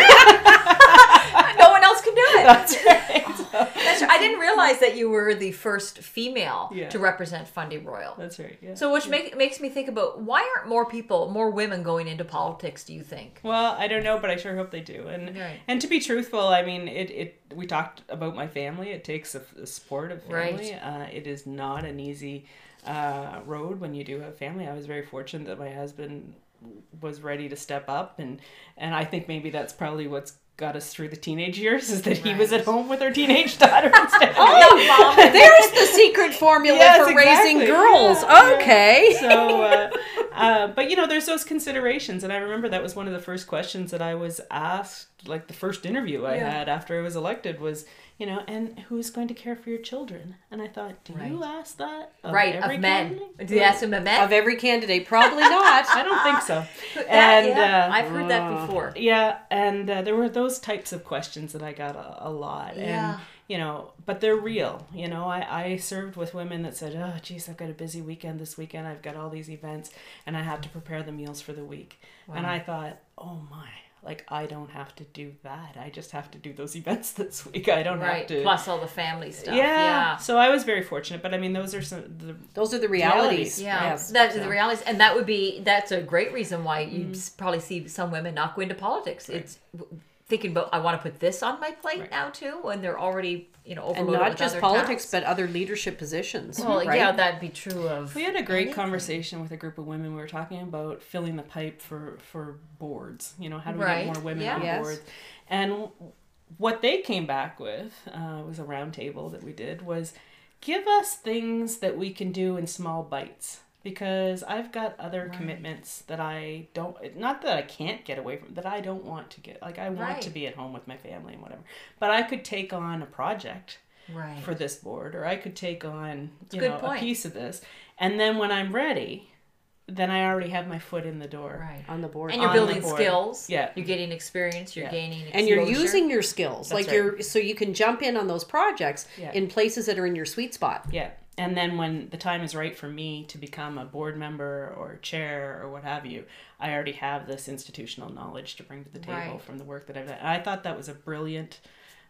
No one else can do it. That's right. That's, I didn't realize that you were the first female Yeah. to represent Fundy Royal. That's right. Yeah. So, which make, makes me think about why aren't more people, more women going into politics? Do you think? Well, I don't know, but I sure hope they do. And Right. and to be truthful, I mean, it, it we talked about my family. It takes a, a support of family. Right. Uh, it is not an easy uh, road when you do have family. I was very fortunate that my husband was ready to step up, and and I think maybe that's probably what's got us through the teenage years is that he was Right. at home with our teenage daughter instead of me. Oh, there's the secret formula Yes, for raising exactly. girls. Yeah, Okay. yeah. So, uh, uh, but you know, there's those considerations, and I remember that was one of the first questions that I was asked, like the first interview I Yeah. had after I was elected was, you know, and who's going to care for your children? And I thought, do you Right. ask that of Right, every of men. candidate? Do you ask them of men? Of every candidate, probably not. I don't think so. That- and yeah, uh, I've heard that before. yeah, and uh, there were those types of questions that I got a, a lot. Yeah. And, you know, but they're real. You know, I, I served with women that said, oh, geez, I've got a busy weekend this weekend. I've got all these events, and I have to prepare the meals for the week. And I thought, oh, my. Like, I don't have to do that. I just have to do those events this week. I don't Right. have to. Plus all the family stuff. yeah. Yeah. So I was very fortunate. But, I mean, those are some... The, Those are the realities. Realities. Yeah, Yes. that's So- the realities, and that would be that's a great reason why you Mm-hmm. s probably see some women not go into politics. It's w- thinking about I want to put this on my plate Right. now too, when they're already you know overloaded And not with just other politics, tasks. but other leadership positions. Well, right? yeah, that'd be true of. We had a great anything. conversation with a group of women. We were talking about filling the pipe for, for boards. You know, how do we Right. get more women Yeah. on Yes. boards? And what they came back with uh, was a round table that we did was give us things that we can do in small bites. Because I've got other Right. commitments that I don't, not that I can't get away from, that I don't want to get. Like, I want Right. to be at home with my family and whatever. But I could take on a project Right. for this board, or I could take on a you good know a point. piece of this, and then when I'm ready, then I already have my foot in the door. Right. on the board. And you're on the building board. skills. Yeah. You're getting experience. You're Yeah. gaining exposure. and you're using your skills, That's like right. you're so you can jump in on those projects Yeah. in places that are in your sweet spot. Yeah, and then when the time is right for me to become a board member or chair or what have you, I already have this institutional knowledge to bring to the table Right. from the work that I've done. And I thought that was a brilliant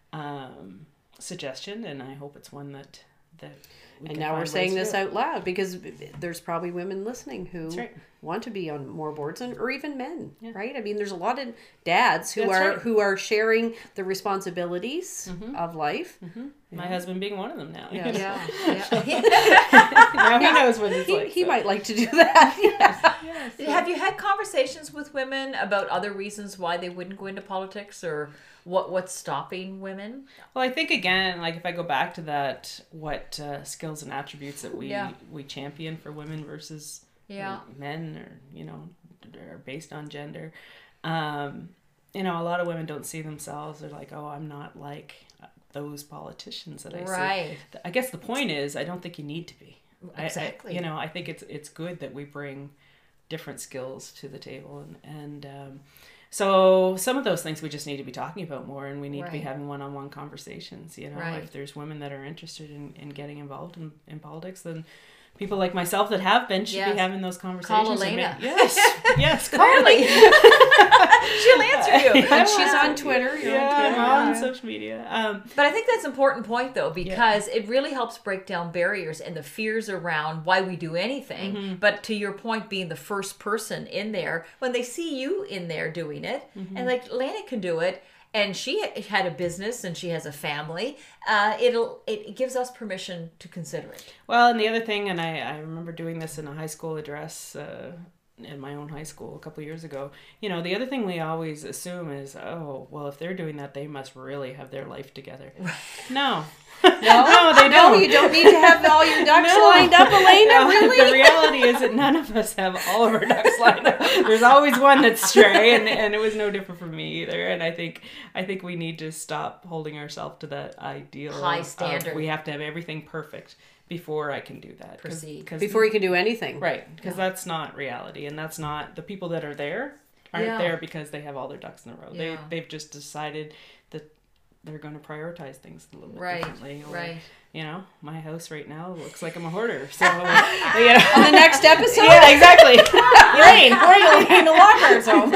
um, suggestion, and I hope it's one that that. We And can now we're find saying ways this to do. out loud because there's probably women listening who That's right. want to be on more boards, and or even men, Yeah. right? I mean, there's a lot of dads who That's are right. who are sharing the responsibilities of life. My husband being one of them now. Yeah. you know. Yeah. yeah. Now he knows what it's He, like. he so. might like to do that. Yeah. Have you had conversations with women about other reasons why they wouldn't go into politics, or what what's stopping women? Well, I think again, like if I go back to that, what uh, skills and attributes that we Yeah. we champion for women versus Yeah. men, or you know, are based on gender. Um, you know, a lot of women don't see themselves. They're like, oh, I'm not like those politicians that I right. see. I guess the point is, I don't think you need to be. Exactly. I, I, you know, I think it's it's good that we bring different skills to the table, and and um, so some of those things we just need to be talking about more, and we need right. to be having one-on-one conversations. You know, right. if there's women that are interested in, in getting involved in, in politics, then people like myself that have been should yes. be having those conversations. Call Elena. Make, yes, yes, call me. She'll answer you. And she's on Twitter. You're yeah, on, Twitter. on yeah. social media. Um, but I think that's an important point, though, because yeah. it really helps break down barriers and the fears around why we do anything. Mm-hmm. But to your point, being the first person in there, when they see you in there doing it, mm-hmm. and like Elena can do it, and she had a business and she has a family, uh, it'll it gives us permission to consider it. Well, and the other thing, and I, I remember doing this in a high school address uh, in my own high school a couple of years ago, you know, the other thing we always assume is, oh, well, if they're doing that, they must really have their life together. No. No, no, they don't. No, you don't need to have all your ducks no. lined up, Elena, no, really? The reality is that none of us have all of our ducks lined up. There's always one that's stray, and, and it was no different for me either. And I think I think we need to stop holding ourselves to that ideal high standard. Of we have to have everything perfect before I can do that. Proceed. Cause, Before you can do anything. Right, because yeah. that's not reality, and that's not, the people that are there aren't yeah. there because they have all their ducks in a row. Yeah. They, they've just decided that they're going to prioritize things a little bit right, differently. Or, right. you know, my house right now looks like I'm a hoarder. So, you know. On the next episode? Yeah, exactly. Elaine, where are you leaving the lockers home?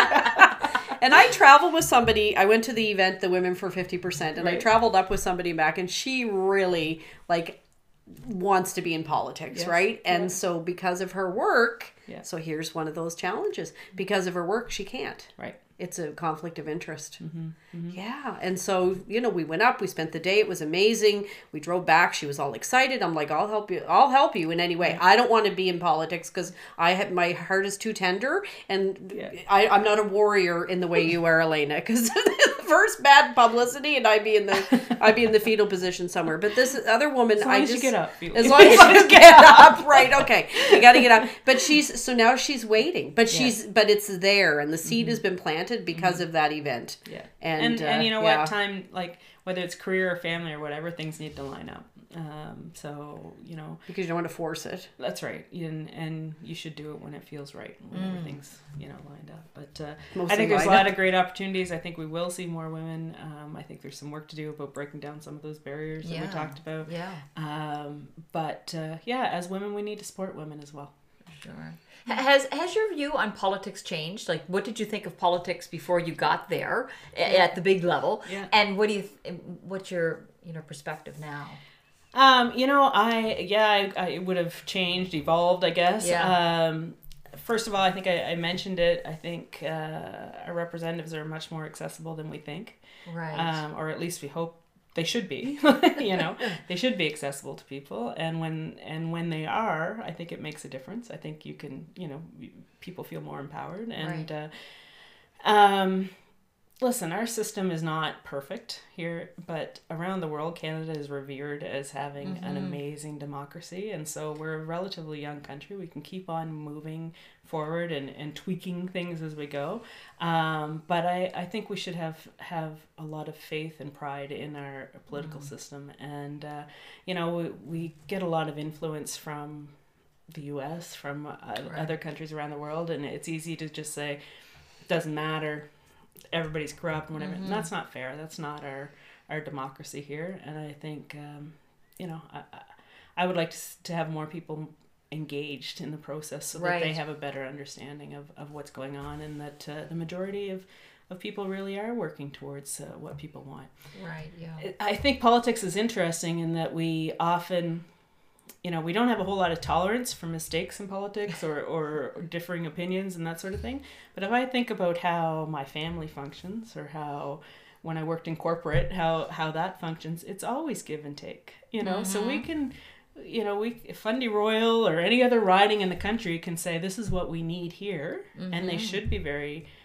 And I traveled with somebody, I went to the event, the Women for fifty percent, and right. I traveled up with somebody back, and she really, like, wants to be in politics, yes. right? And yeah. so because of her work, yeah. so here's one of those challenges. Because of her work, she can't. Right. It's a conflict of interest. Mm-hmm. Mm-hmm. Yeah. And so, you know, we went up, we spent the day. It was amazing. We drove back. She was all excited. I'm like, I'll help you. I'll help you in any way. I don't want to be in politics because I have, my heart is too tender. And yeah. I, I'm not a warrior in the way you are, Elena, because first bad publicity and I'd be in the, I'd be in the fetal position somewhere. But this other woman, as long I as just, you get up. As long as you get up. Right. Okay. You got to get up. But she's, so now she's waiting, but she's, yeah. but it's there and the seed mm-hmm. has been planted because mm-hmm. of that event. Yeah. And, and, uh, and you know yeah. what, time, like whether it's career or family or whatever, things need to line up. Um, so, you know. Because you don't want to force it. That's right. And, and you should do it when it feels right, when mm. everything's, you know, lined up. But uh, I think there's a lot up. of great opportunities. I think we will see more women. Um, I think there's some work to do about breaking down some of those barriers yeah. that we talked about. Yeah. Um, but uh, yeah, as women, we need to support women as well. Sure. Has has your view on politics changed? Like, what did you think of politics before you got there yeah. at the big level? Yeah. And what do you? Th- what's your you know perspective now? Um, you know, I yeah, I, I would have changed, evolved, I guess. Yeah. Um, first of all, I think I, I mentioned it. I think uh, our representatives are much more accessible than we think. Right. Um, or at least we hope. They should be, you know, they should be accessible to people. And when, and when they are, I think it makes a difference. I think you can, you know, people feel more empowered and, right. uh, um, listen, our system is not perfect here, but around the world, Canada is revered as having mm-hmm. an amazing democracy. And so we're a relatively young country. We can keep on moving forward and, and tweaking things as we go. Um, but I, I think we should have, have a lot of faith and pride in our political mm-hmm. system. And, uh, you know, we, we get a lot of influence from the U S, from uh, right. other countries around the world. And it's easy to just say, it doesn't matter. Everybody's corrupt and whatever. Mm-hmm. And that's not fair. That's not our, our democracy here. And I think, um, you know, I, I would like to, to have more people engaged in the process so right. that they have a better understanding of, of what's going on and that uh, the majority of, of people really are working towards uh, what people want. Right, yeah. I think politics is interesting in that we often... You know, we don't have a whole lot of tolerance for mistakes in politics or, or differing opinions and that sort of thing. But if I think about how my family functions or how when I worked in corporate, how, how that functions, it's always give and take, you know, mm-hmm. so we can, you know, we Fundy Royal or any other riding in the country can say, this is what we need here. Mm-hmm. And they should be very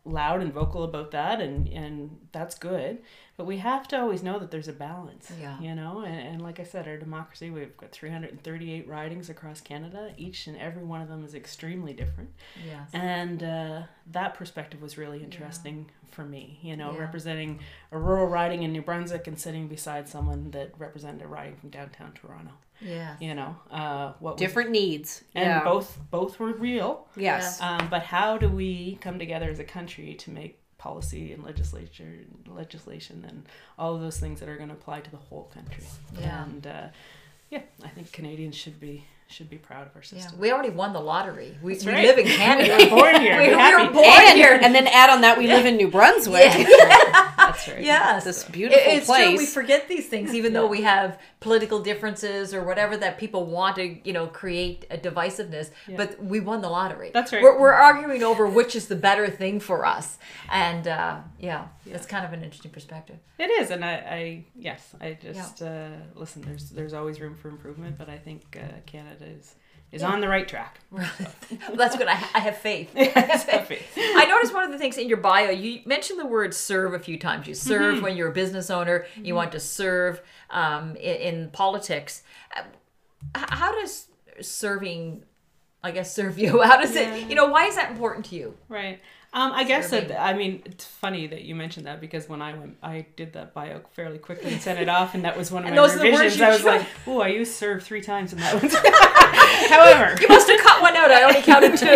loud and vocal about that, and, and that's good. But we have to always know that there's a balance, Yeah. you know, and, and like I said, our democracy, we've got three hundred thirty-eight ridings across Canada. Each and every one of them is extremely different. Yes. And uh, that perspective was really interesting yeah. for me, you know, Yeah. representing a rural riding in New Brunswick and sitting beside someone that represented a riding from downtown Toronto. Yeah. You know, uh, what Different was, needs. and yeah. both both were real. Yes. Um, but how do we come together as a country to make policy and legislature legislation and all of those things that are going to apply to the whole country? Yeah. And uh, yeah, I think Canadians should be should be proud of our system. Yeah. We already won the lottery. We, we right. live in Canada. We were born here. we, Be we happy. were born and, here. and then add on that we live in New Brunswick. Yeah. That's right. Yes. This beautiful It- it's place. true. We forget these things, even though Yeah. we have political differences or whatever that people want to, you know, create a divisiveness. Yeah. But we won the lottery. That's right. We're, we're arguing over which is the better thing for us, and uh, yeah, Yeah. that's kind of an interesting perspective. It is, and I, I yes, I just uh, listen. There's there's always room for improvement, but I think uh, Canada is is Yeah. on the right track. Well, that's good. I, I have faith. Yes, happy. I noticed one of the things in your bio, you mentioned the word serve a few times. You serve Mm-hmm. when you're a business owner. You want to serve um, in, in politics. Uh, h- How does serving, I guess, serve you? How does Yeah. it, you know, why is that important to you? Right. Um, I guess Serving. that, I mean, it's funny that you mentioned that because when I went, I did that bio fairly quickly and sent it off, and that was one of And my those are the words revisions. you I was chose. like, oh, I used serve three times in that one. However, You must have cut one out. I only counted two.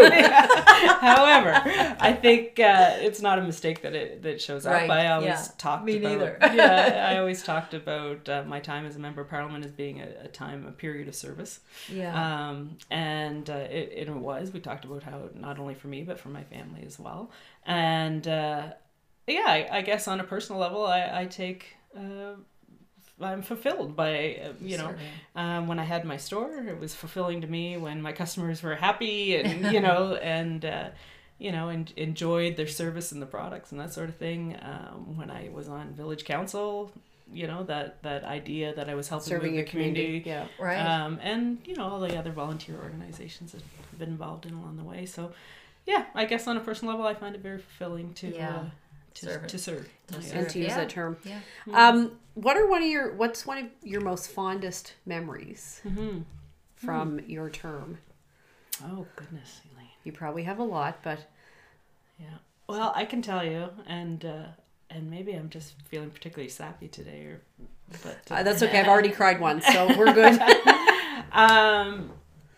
However, I think uh, it's not a mistake that it that shows up. Right, I always yeah. talked Me about neither. yeah, I always talked about uh, my time as a member of parliament as being a, a time, a period of service. Yeah. Um, and uh, it, it was. We talked about how not only for me but for my family as well. And uh, yeah, I, I guess on a personal level, I, I take. Uh, I'm fulfilled by, uh, you know, Serving. um, when I had my store, it was fulfilling to me when my customers were happy and, you know, and, uh, you know, and enjoyed their service and the products and that sort of thing. Um, when I was on village council, you know, that, that idea that I was helping Serving move your the community. community. Yeah. Right. Um, and, you know, all the other volunteer organizations that I've been involved in along the way. So, yeah, I guess on a personal level, I find it very fulfilling to, Yeah. uh, to, Serve it. to serve. To Yeah. serve. And to use Yeah. that term. Yeah. Um, what are one of your what's one of your most fondest memories Mm-hmm. from your term? Oh, goodness, Elaine. You probably have a lot, but Yeah. Well, I can tell you, and uh, and maybe I'm just feeling particularly sappy today, or but uh, that's okay. I've already cried once, so we're good. um,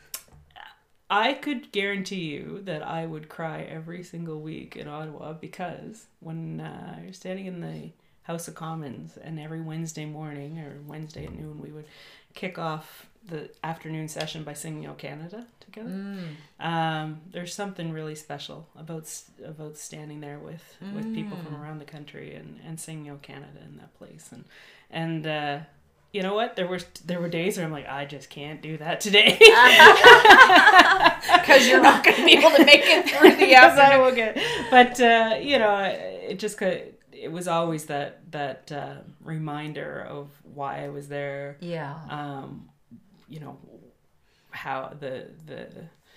I could guarantee you that I would cry every single week in Ottawa because when uh, you're standing in the House of Commons and every Wednesday morning or Wednesday at noon we would kick off the afternoon session by singing "O Canada" together. Mm. Um, there's something really special about s- about standing there with, with people from around the country and, and singing "O Canada" in that place. And and uh, you know what? There were there were days where I'm like, I just can't do that today. Because you're not going to be able to make it through the Yes, I afternoon. will get. But uh, you know, it just could. It was always that that uh, reminder of why I was there. Yeah. Um, you know, how the the.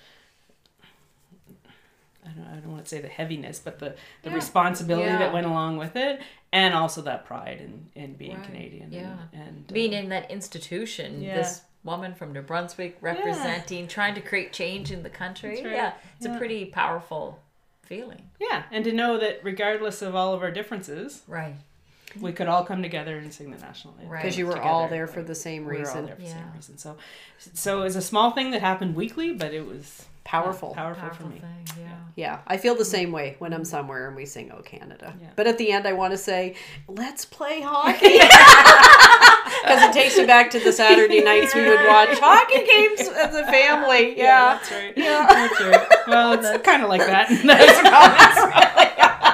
I don't, I don't want to say the heaviness, but the, the Yeah. responsibility Yeah. that went along with it, and also that pride in, in being Right. Canadian. Yeah. And, and uh, Being in that institution, Yeah. this woman from New Brunswick representing, trying to create change in the country. That's right. Yeah, it's Yeah. a pretty powerful feeling. yeah, and to know that regardless of all of our differences, Right. we could all come together and sing the national anthem. Right. Because you were together. all there for the same We were all reason. there for the Yeah. same reason. So, so it was a small thing that happened weekly, but it was Powerful. powerful, Powerful for me. thing, yeah. Yeah, I feel the same way when I'm somewhere and we sing "O Canada." Yeah. But at the end, I want to say, "Let's play hockey," because it takes me back to the Saturday nights we would watch hockey games as a family. Yeah, that's right. Yeah, that's right. Well, it's kind of like that. That's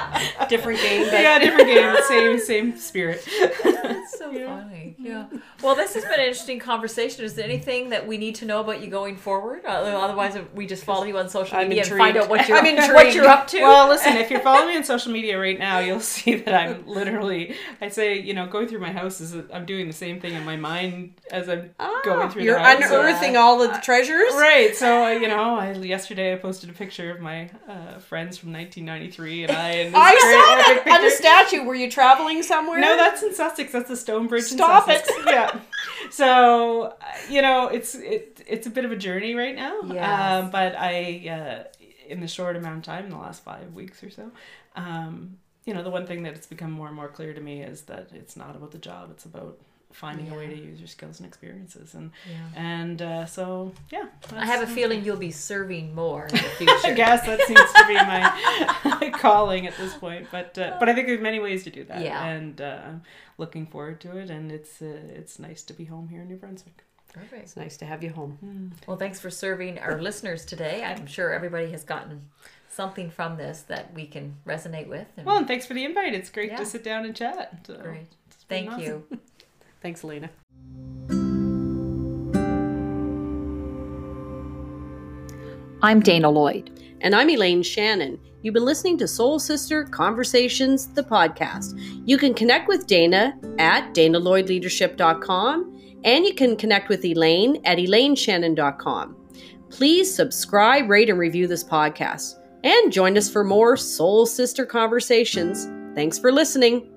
Different game. But... yeah, different game. Same same spirit. That's so yeah. funny. Yeah. Well, this has been an interesting conversation. Is there anything that we need to know about you going forward? Otherwise, we just follow you on social media and find out what you're, what you're up to. Well, listen, if you're following me on social media right now, you'll see that I'm literally, I say, you know, going through my house is, I'm doing the same thing in my mind as I'm ah, going through you're the house. You're unearthing uh, all of the treasures? Right. So, uh, you know, I, yesterday I posted a picture of my uh, friends from nineteen ninety-three and I. And I saw that on a statue. Were you traveling somewhere? No, that's in Sussex. That's the Stonebridge Stop in Sussex. It. Yeah. So, you know, it's it, it's a bit of a journey right now. Yes. Um, but I, uh, in the short amount of time, in the last five weeks or so, um, you know, the one thing that it's become more and more clear to me is that it's not about the job. It's about finding yeah. a way to use your skills and experiences. And, yeah. and uh, so, yeah. I have a feeling you'll be serving more in the future. I guess that seems to be my calling at this point. But uh, but I think there's many ways to do that. Yeah. And uh, I'm looking forward to it. And it's uh, it's nice to be home here in New Brunswick. Perfect. It's nice to have you home. Mm. Well, thanks for serving our listeners today. I'm sure everybody has gotten something from this that we can resonate with. And well, and thanks for the invite. It's great yeah. to sit down and chat. So great. Thank awesome. you. Thanks, Elena. I'm Dana Lloyd. And I'm Elaine Shannon. You've been listening to Soul Sister Conversations, the podcast. You can connect with Dana at dana lloyd leadership dot com, and you can connect with Elaine at elaine shannon dot com. Please subscribe, rate, and review this podcast. And join us for more Soul Sister Conversations. Thanks for listening.